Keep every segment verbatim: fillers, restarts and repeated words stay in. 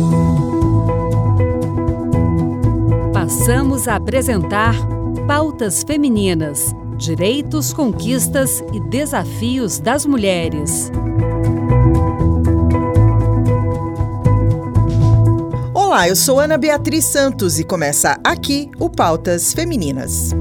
Passamos a apresentar Pautas Femininas: Direitos, Conquistas e Desafios das Mulheres. Olá, eu sou Ana Beatriz Santos e começa aqui o Pautas Femininas.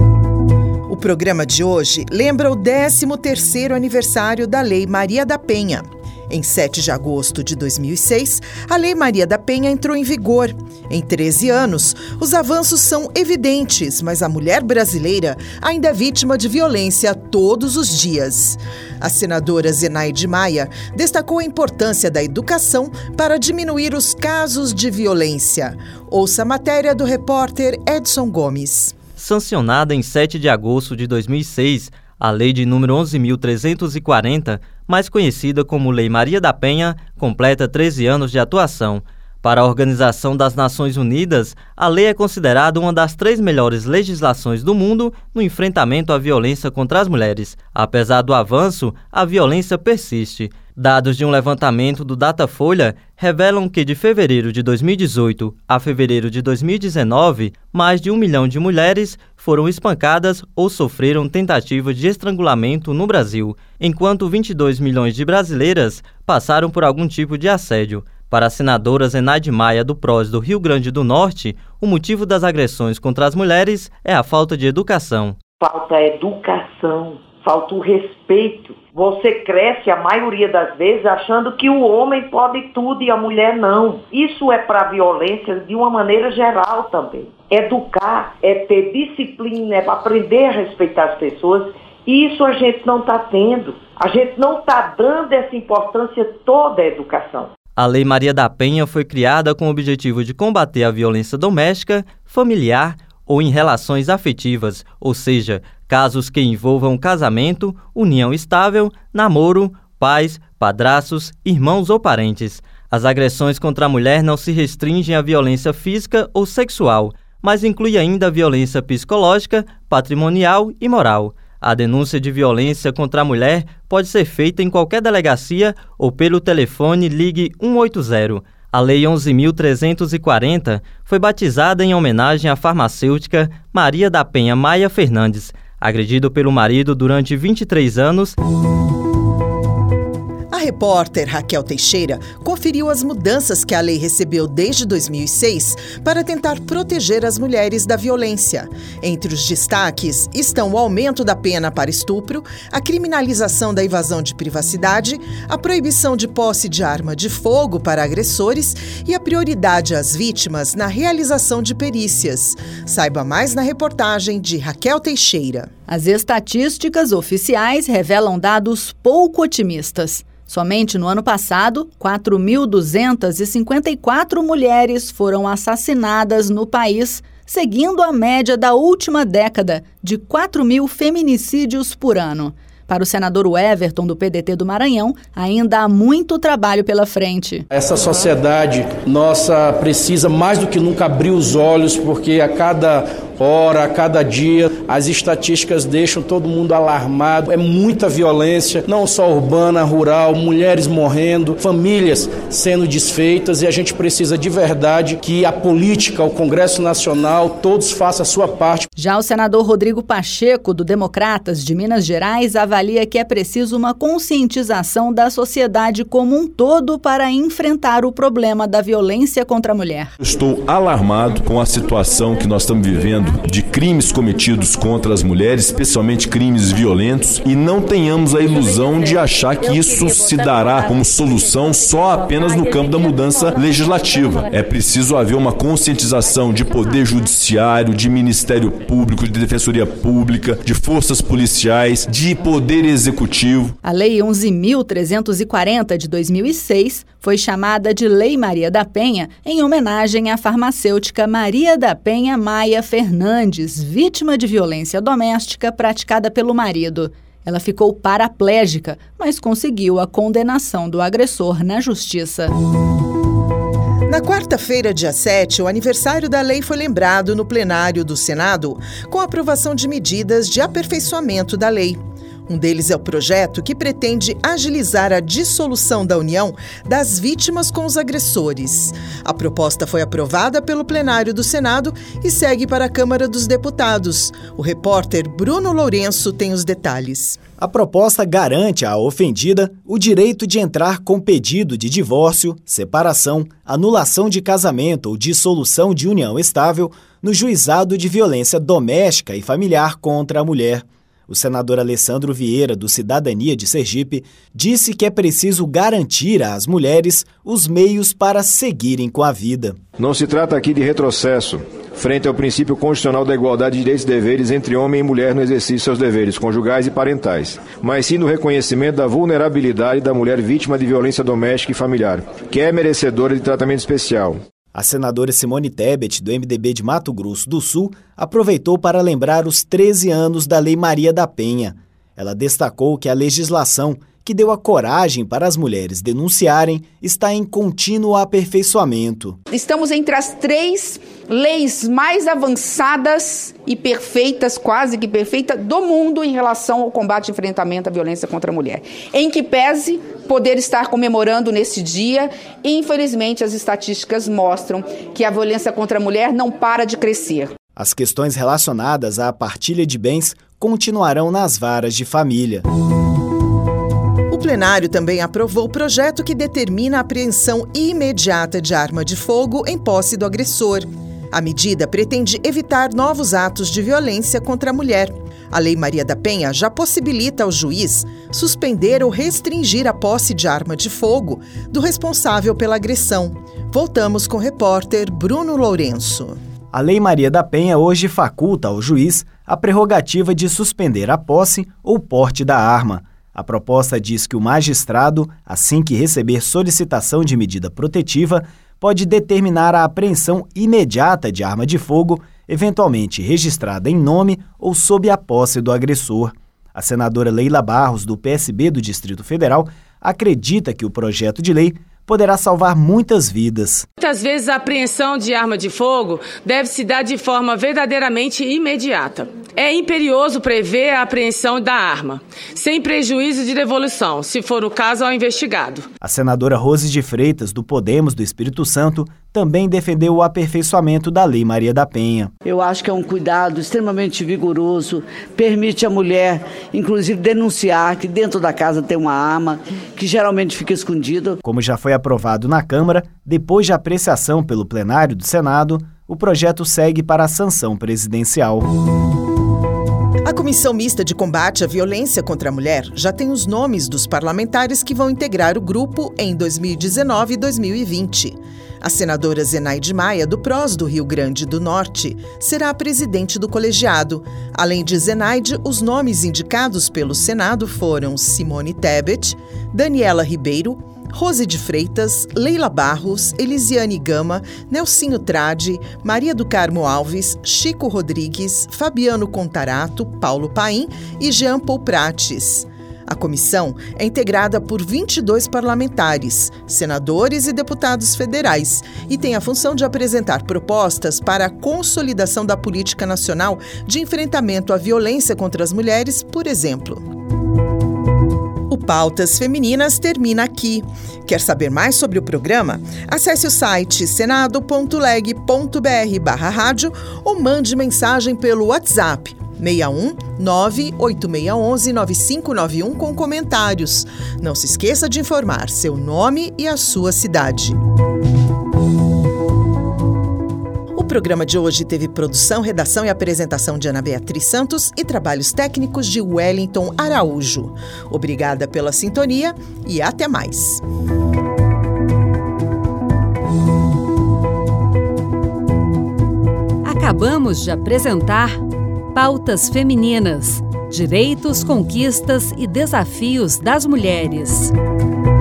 O programa de hoje lembra o décimo terceiro aniversário da Lei Maria da Penha. Em sete de agosto de dois mil e seis, a Lei Maria da Penha entrou em vigor. Em treze anos, os avanços são evidentes, mas a mulher brasileira ainda é vítima de violência todos os dias. A senadora Zenaide Maia destacou a importância da educação para diminuir os casos de violência. Ouça a matéria do repórter Edson Gomes. Sancionada em sete de agosto de dois mil e seis, a Lei de número onze mil trezentos e quarenta, mais conhecida como Lei Maria da Penha, completa treze anos de atuação. Para a Organização das Nações Unidas, a lei é considerada uma das três melhores legislações do mundo no enfrentamento à violência contra as mulheres. Apesar do avanço, a violência persiste. Dados de um levantamento do Datafolha revelam que de fevereiro de dois mil e dezoito a fevereiro de dois mil e dezenove, mais de um milhão de mulheres foram espancadas ou sofreram tentativa de estrangulamento no Brasil, enquanto vinte e dois milhões de brasileiras passaram por algum tipo de assédio. Para a senadora Zenaide Maia, do P R O S do Rio Grande do Norte, o motivo das agressões contra as mulheres é a falta de educação. Falta educação, falta o respeito. Você cresce, a maioria das vezes, achando que o homem pode tudo e a mulher não. Isso é para a violência de uma maneira geral também. Educar é ter disciplina, é aprender a respeitar as pessoas, e isso a gente não está tendo. A gente não está dando essa importância toda à educação. A Lei Maria da Penha foi criada com o objetivo de combater a violência doméstica, familiar ou em relações afetivas, ou seja, casos que envolvam casamento, união estável, namoro, pais, padrastos, irmãos ou parentes. As agressões contra a mulher não se restringem à violência física ou sexual, mas inclui ainda a violência psicológica, patrimonial e moral. A denúncia de violência contra a mulher pode ser feita em qualquer delegacia ou pelo telefone Ligue um oito zero. A Lei onze mil trezentos e quarenta foi batizada em homenagem à farmacêutica Maria da Penha Maia Fernandes, agredido pelo marido durante vinte e três anos. A repórter Raquel Teixeira conferiu as mudanças que a lei recebeu desde dois mil e seis para tentar proteger as mulheres da violência. Entre os destaques estão o aumento da pena para estupro, a criminalização da invasão de privacidade, a proibição de posse de arma de fogo para agressores e a prioridade às vítimas na realização de perícias. Saiba mais na reportagem de Raquel Teixeira. As estatísticas oficiais revelam dados pouco otimistas. Somente no ano passado, quatro mil duzentas e cinquenta e quatro mulheres foram assassinadas no país, seguindo a média da última década, de quatro mil feminicídios por ano. Para o senador Everton, do P D T do Maranhão, ainda há muito trabalho pela frente. Essa sociedade nossa precisa mais do que nunca abrir os olhos, porque a cada hora, a cada dia, as estatísticas deixam todo mundo alarmado. É muita violência, não só urbana, rural, mulheres morrendo, famílias sendo desfeitas, e a gente precisa de verdade que a política, o Congresso Nacional, todos façam a sua parte. Já o senador Rodrigo Pacheco, do Democratas de Minas Gerais, avalia que é preciso uma conscientização da sociedade como um todo para enfrentar o problema da violência contra a mulher. Estou alarmado com a situação que nós estamos vivendo de crimes cometidos contra as mulheres, especialmente crimes violentos, e não tenhamos a ilusão de achar que isso se dará como solução só apenas no campo da mudança legislativa. É preciso haver uma conscientização de poder judiciário, de Ministério Público, de Defensoria Pública, de forças policiais, de poder executivo. A Lei onze mil trezentos e quarenta de dois mil e seis foi chamada de Lei Maria da Penha em homenagem à farmacêutica Maria da Penha Maia Fernandes, vítima de violência doméstica praticada pelo marido. Ela ficou paraplégica, mas conseguiu a condenação do agressor na justiça. Na quarta-feira, dia sete, o aniversário da lei foi lembrado no plenário do Senado, com a aprovação de medidas de aperfeiçoamento da lei. Um deles é o projeto que pretende agilizar a dissolução da união das vítimas com os agressores. A proposta foi aprovada pelo plenário do Senado e segue para a Câmara dos Deputados. O repórter Bruno Lourenço tem os detalhes. A proposta garante à ofendida o direito de entrar com pedido de divórcio, separação, anulação de casamento ou dissolução de união estável no juizado de violência doméstica e familiar contra a mulher. O senador Alessandro Vieira, do Cidadania de Sergipe, disse que é preciso garantir às mulheres os meios para seguirem com a vida. Não se trata aqui de retrocesso, frente ao princípio constitucional da igualdade de direitos e deveres entre homem e mulher no exercício de seus deveres conjugais e parentais, mas sim no reconhecimento da vulnerabilidade da mulher vítima de violência doméstica e familiar, que é merecedora de tratamento especial. A senadora Simone Tebet, do M D B de Mato Grosso do Sul, aproveitou para lembrar os treze anos da Lei Maria da Penha. Ela destacou que a legislação, que deu a coragem para as mulheres denunciarem, está em contínuo aperfeiçoamento. Estamos entre as três leis mais avançadas e perfeitas, quase que perfeitas, do mundo em relação ao combate e enfrentamento à violência contra a mulher. Em que pese poder estar comemorando nesse dia, infelizmente as estatísticas mostram que a violência contra a mulher não para de crescer. As questões relacionadas à partilha de bens continuarão nas varas de família. O plenário também aprovou o projeto que determina a apreensão imediata de arma de fogo em posse do agressor. A medida pretende evitar novos atos de violência contra a mulher. A Lei Maria da Penha já possibilita ao juiz suspender ou restringir a posse de arma de fogo do responsável pela agressão. Voltamos com o repórter Bruno Lourenço. A Lei Maria da Penha hoje faculta ao juiz a prerrogativa de suspender a posse ou porte da arma. A proposta diz que o magistrado, assim que receber solicitação de medida protetiva, pode determinar a apreensão imediata de arma de fogo, eventualmente registrada em nome ou sob a posse do agressor. A senadora Leila Barros, do P S B do Distrito Federal, acredita que o projeto de lei poderá salvar muitas vidas. Muitas vezes a apreensão de arma de fogo deve se dar de forma verdadeiramente imediata. É imperioso prever a apreensão da arma, sem prejuízo de devolução, se for o caso ao investigado. A senadora Rose de Freitas, do Podemos do Espírito Santo, também defendeu o aperfeiçoamento da Lei Maria da Penha. Eu acho que é um cuidado extremamente vigoroso, permite à mulher, inclusive, denunciar que dentro da casa tem uma arma, que geralmente fica escondida. Como já foi aprovado na Câmara, depois de apreciação pelo plenário do Senado, o projeto segue para a sanção presidencial. A Comissão Mista de Combate à Violência contra a Mulher já tem os nomes dos parlamentares que vão integrar o grupo em dois mil e dezenove e dois mil e vinte. A senadora Zenaide Maia, do P R O S do Rio Grande do Norte, será a presidente do colegiado. Além de Zenaide, os nomes indicados pelo Senado foram Simone Tebet, Daniela Ribeiro, Rose de Freitas, Leila Barros, Elisiane Gama, Nelsinho Trade, Maria do Carmo Alves, Chico Rodrigues, Fabiano Contarato, Paulo Paim e Jean Paul Prates. A comissão é integrada por vinte e dois parlamentares, senadores e deputados federais, e tem a função de apresentar propostas para a consolidação da política nacional de enfrentamento à violência contra as mulheres, por exemplo. O Pautas Femininas termina aqui. Quer saber mais sobre o programa? Acesse o site senado ponto leg ponto br barra rádio ou mande mensagem pelo WhatsApp seis um nove oito seis um um nove cinco nove um com comentários. Não se esqueça de informar seu nome e a sua cidade. O programa de hoje teve produção, redação e apresentação de Ana Beatriz Santos e trabalhos técnicos de Wellington Araújo. Obrigada pela sintonia e até mais. Acabamos de apresentar Pautas Femininas, Direitos, Conquistas e Desafios das Mulheres.